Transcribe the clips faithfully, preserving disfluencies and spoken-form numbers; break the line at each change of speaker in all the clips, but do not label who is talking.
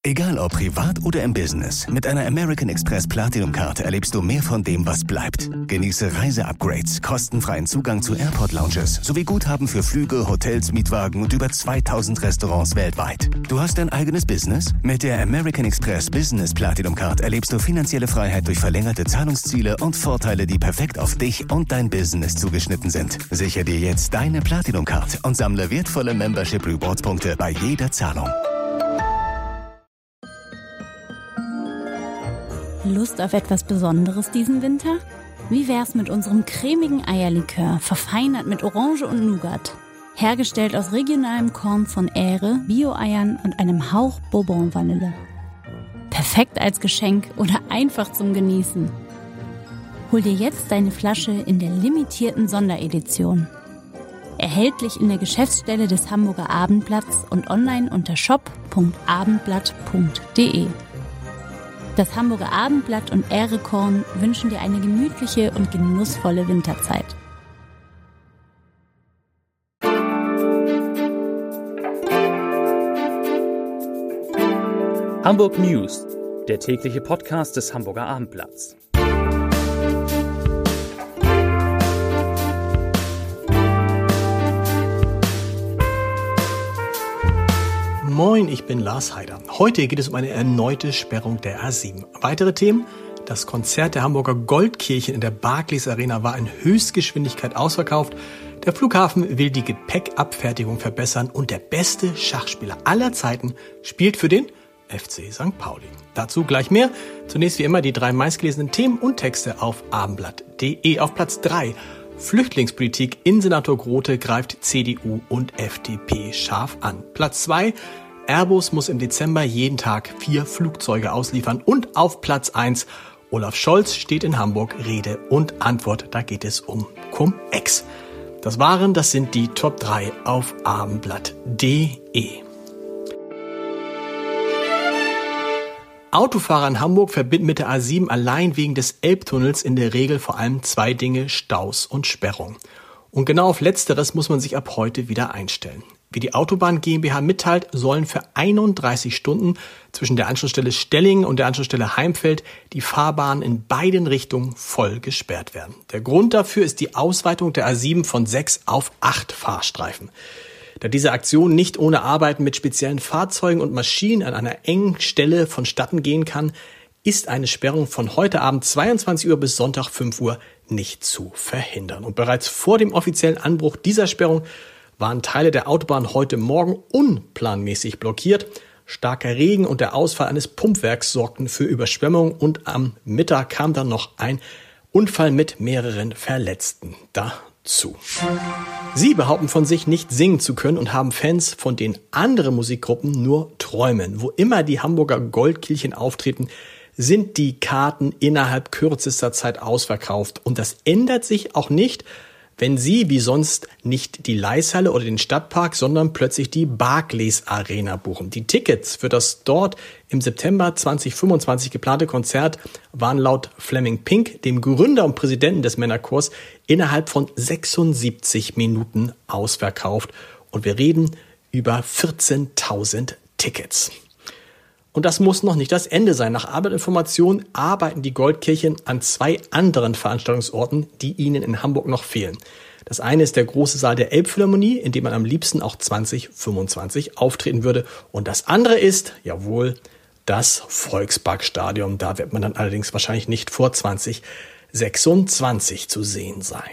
Egal ob privat oder im Business, mit einer American Express Platinum Card erlebst du mehr von dem, was bleibt. Genieße Reise-Upgrades, kostenfreien Zugang zu Airport-Lounges sowie Guthaben für Flüge, Hotels, Mietwagen und über zweitausend Restaurants weltweit. Du hast dein eigenes Business? Mit der American Express Business Platinum Card erlebst du finanzielle Freiheit durch verlängerte Zahlungsziele und Vorteile, die perfekt auf dich und dein Business zugeschnitten sind. Sichere dir jetzt deine Platinum Card und sammle wertvolle Membership Rewards Punkte bei jeder Zahlung.
Lust auf etwas Besonderes diesen Winter? Wie wär's mit unserem cremigen Eierlikör, verfeinert mit Orange und Nougat? Hergestellt aus regionalem Korn von Ähre, Bio-Eiern und einem Hauch Bourbon-Vanille. Perfekt als Geschenk oder einfach zum Genießen. Hol dir jetzt deine Flasche in der limitierten Sonderedition. Erhältlich in der Geschäftsstelle des Hamburger Abendblatts und online unter shop punkt abendblatt punkt de. Das Hamburger Abendblatt und Ährekorn wünschen dir eine gemütliche und genussvolle Winterzeit.
Hamburg News, der tägliche Podcast des Hamburger Abendblatts.
Moin, ich bin Lars Heider. Heute geht es um eine erneute Sperrung der A sieben. Weitere Themen: Das Konzert der Hamburger Goldkirchen in der Barclays Arena war in Höchstgeschwindigkeit ausverkauft. Der Flughafen will die Gepäckabfertigung verbessern und der beste Schachspieler aller Zeiten spielt für den F C Sankt Pauli. Dazu gleich mehr. Zunächst wie immer die drei meistgelesenen Themen und Texte auf abendblatt punkt de. Auf Platz drei: Flüchtlingspolitik. Innensenator Grote greift C D U und F D P scharf an. Platz zwei: Airbus muss im Dezember jeden Tag vier Flugzeuge ausliefern. Und auf Platz eins: Olaf Scholz steht in Hamburg Rede und Antwort. Da geht es um Cum-Ex. Das waren, das sind die Top drei auf abendblatt punkt de. Autofahrer in Hamburg verbinden mit der A sieben allein wegen des Elbtunnels in der Regel vor allem zwei Dinge: Staus und Sperrung. Und genau auf Letzteres muss man sich ab heute wieder einstellen. Wie die Autobahn GmbH mitteilt, sollen für einunddreißig Stunden zwischen der Anschlussstelle Stellingen und der Anschlussstelle Heimfeld die Fahrbahnen in beiden Richtungen voll gesperrt werden. Der Grund dafür ist die Ausweitung der A sieben von sechs auf acht Fahrstreifen. Da diese Aktion nicht ohne Arbeiten mit speziellen Fahrzeugen und Maschinen an einer engen Stelle vonstatten gehen kann, ist eine Sperrung von heute Abend zweiundzwanzig Uhr bis Sonntag fünf Uhr nicht zu verhindern. Und bereits vor dem offiziellen Anbruch dieser Sperrung waren Teile der Autobahn heute Morgen unplanmäßig blockiert. Starker Regen und der Ausfall eines Pumpwerks sorgten für Überschwemmungen und am Mittag kam dann noch ein Unfall mit mehreren Verletzten dazu. Sie behaupten von sich, nicht singen zu können und haben Fans, von denen andere Musikgruppen nur träumen. Wo immer die Hamburger Goldkirchen auftreten, sind die Karten innerhalb kürzester Zeit ausverkauft. Und das ändert sich auch nicht, wenn Sie wie sonst nicht die Leishalle oder den Stadtpark, sondern plötzlich die Barclays Arena buchen. Die Tickets für das dort im September zweitausendfünfundzwanzig geplante Konzert waren laut Fleming Pink, dem Gründer und Präsidenten des Männerchors, innerhalb von sechsundsiebzig Minuten ausverkauft. Und wir reden über vierzehntausend Tickets. Und das muss noch nicht das Ende sein. Nach Arbeitsinformationen arbeiten die Goldkirchen an zwei anderen Veranstaltungsorten, die ihnen in Hamburg noch fehlen. Das eine ist der große Saal der Elbphilharmonie, in dem man am liebsten auch zwanzig fünfundzwanzig auftreten würde. Und das andere ist, jawohl, das Volksparkstadion. Da wird man dann allerdings wahrscheinlich nicht vor zwanzig sechsundzwanzig zu sehen sein.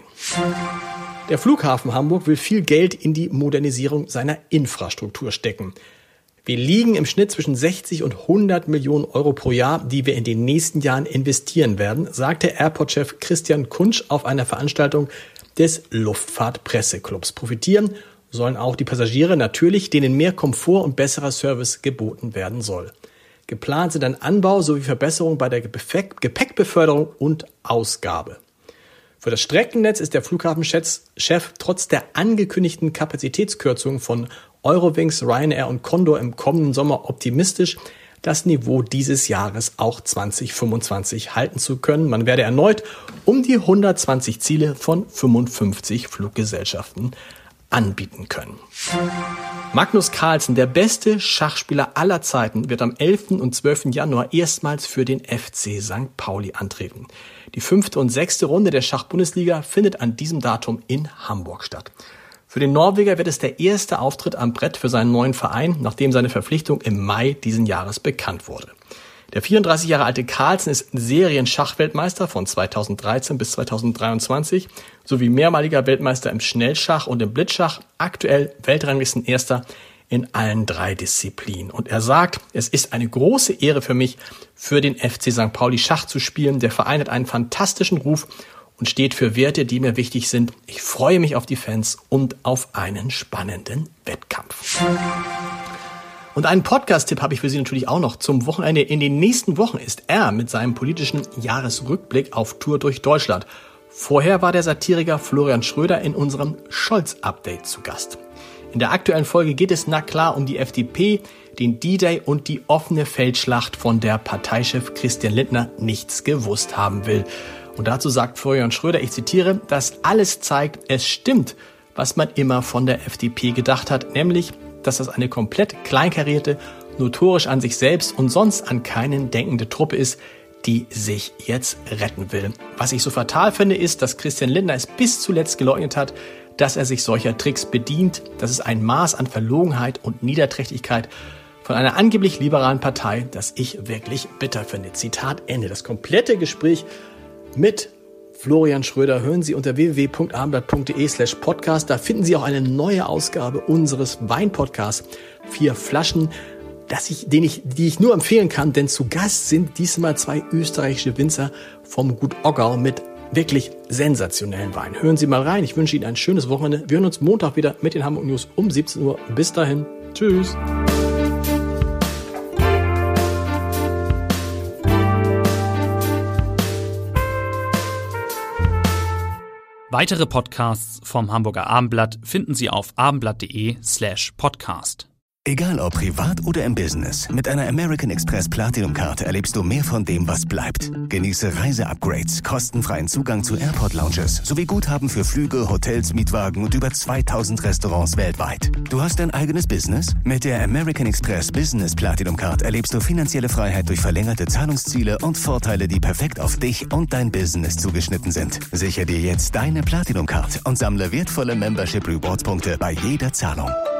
Der Flughafen Hamburg will viel Geld in die Modernisierung seiner Infrastruktur stecken. Wir liegen im Schnitt zwischen sechzig und hundert Millionen Euro pro Jahr, die wir in den nächsten Jahren investieren werden, sagte Airport-Chef Christian Kunsch auf einer Veranstaltung des Luftfahrt-Presseclubs. Profitieren sollen auch die Passagiere natürlich, denen mehr Komfort und besserer Service geboten werden soll. Geplant sind ein Anbau sowie Verbesserung bei der Gepäckbeförderung und Ausgabe. Für das Streckennetz ist der Flughafenchef trotz der angekündigten Kapazitätskürzungen von Eurowings, Ryanair und Condor im kommenden Sommer optimistisch, das Niveau dieses Jahres auch zwanzig fünfundzwanzig halten zu können. Man werde erneut um die hundertzwanzig Ziele von fünfundfünfzig Fluggesellschaften anbieten können. Magnus Carlsen, der beste Schachspieler aller Zeiten, wird am elften und zwölften Januar erstmals für den F C Sankt Pauli antreten. Die fünfte und sechste Runde der Schachbundesliga findet an diesem Datum in Hamburg statt. Für den Norweger wird es der erste Auftritt am Brett für seinen neuen Verein, nachdem seine Verpflichtung im Mai diesen Jahres bekannt wurde. Der vierunddreißig Jahre alte Carlsen ist Serien-Schachweltmeister von zweitausenddreizehn bis zweitausenddreiundzwanzig sowie mehrmaliger Weltmeister im Schnellschach und im Blitzschach, aktuell Weltranglistenerster in allen drei Disziplinen. Und er sagt, es ist eine große Ehre für mich, für den F C Sankt Pauli Schach zu spielen. Der Verein hat einen fantastischen Ruf und steht für Werte, die mir wichtig sind. Ich freue mich auf die Fans und auf einen spannenden Wettkampf. Und einen Podcast-Tipp habe ich für Sie natürlich auch noch zum Wochenende. In den nächsten Wochen ist er mit seinem politischen Jahresrückblick auf Tour durch Deutschland. Vorher war der Satiriker Florian Schröder in unserem Scholz-Update zu Gast. In der aktuellen Folge geht es na klar um die F D P, den D-Day und die offene Feldschlacht, von der Parteichef Christian Lindner nichts gewusst haben will. Und dazu sagt Florian Schröder, ich zitiere, das alles zeigt, es stimmt, was man immer von der F D P gedacht hat, nämlich, dass das eine komplett kleinkarierte, notorisch an sich selbst und sonst an keinen denkende Truppe ist, die sich jetzt retten will. Was ich so fatal finde, ist, dass Christian Lindner es bis zuletzt geleugnet hat, dass er sich solcher Tricks bedient. Das ist ein Maß an Verlogenheit und Niederträchtigkeit von einer angeblich liberalen Partei, das ich wirklich bitter finde. Zitat Ende. Das komplette Gespräch mit Florian Schröder hören Sie unter w w w punkt abendblatt punkt de slash podcast. Da finden Sie auch eine neue Ausgabe unseres Weinpodcasts. Vier Flaschen, das ich, den ich, die ich nur empfehlen kann, denn zu Gast sind diesmal zwei österreichische Winzer vom Gut Oggau mit wirklich sensationellen Wein. Hören Sie mal rein. Ich wünsche Ihnen ein schönes Wochenende. Wir hören uns Montag wieder mit den Hamburg News um siebzehn Uhr. Bis dahin. Tschüss.
Weitere Podcasts vom Hamburger Abendblatt finden Sie auf abendblatt.de slash podcast.
Egal ob privat oder im Business, mit einer American Express Platinum-Karte erlebst du mehr von dem, was bleibt. Genieße Reise-Upgrades, kostenfreien Zugang zu Airport-Lounges sowie Guthaben für Flüge, Hotels, Mietwagen und über zweitausend Restaurants weltweit. Du hast ein eigenes Business? Mit der American Express Business Platinum-Card erlebst du finanzielle Freiheit durch verlängerte Zahlungsziele und Vorteile, die perfekt auf dich und dein Business zugeschnitten sind. Sichere dir jetzt deine Platinum-Card und sammle wertvolle Membership-Rewards-Punkte bei jeder Zahlung.